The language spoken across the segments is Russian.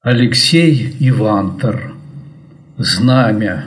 Алексей Ивантер. Знамя.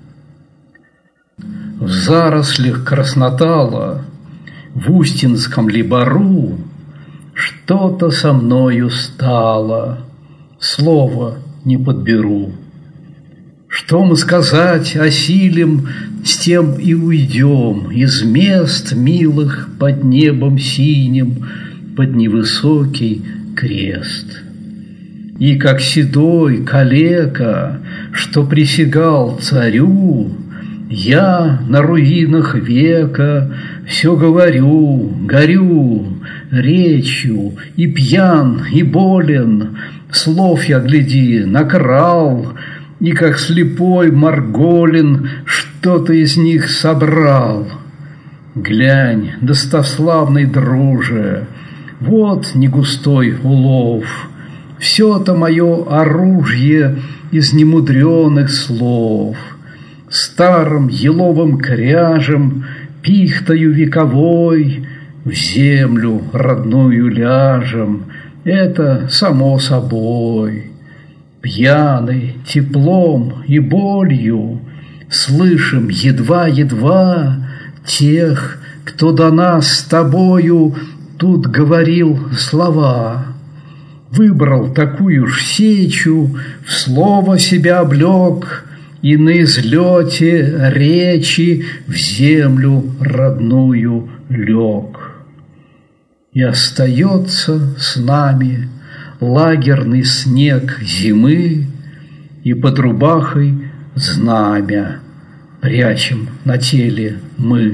В зарослях краснотала, в Устинском ли бору, что-то со мною стало, слова не подберу. Что мы сказать осилим, с тем и уйдем из мест милых под небом синим, под невысокий крест. И как седой калека, что присягал царю, я на руинах века все говорю, горю речью, и пьян, и болен, слов я, гляди, накрал, и как слепой Марголин что-то из них собрал. Глянь, достославный друже, вот негустой улов, все-то мое оружие из немудреных слов. Старым еловым кряжем, пихтою вековой, в землю родную ляжем, это само собой. Пьяный теплом и болью слышим едва-едва тех, кто до нас с тобою тут говорил слова. Выбрал такую ж сечу, в слово себя облег, и на излете речи в землю родную лег. И остается с нами лагерный снег зимы, и под рубахой знамя прячем на теле мы.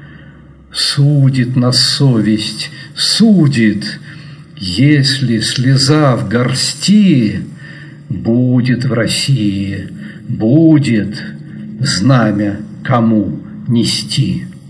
Судит нас совесть, судит, если слеза в горсти, будет в России, будет знамя кому нести.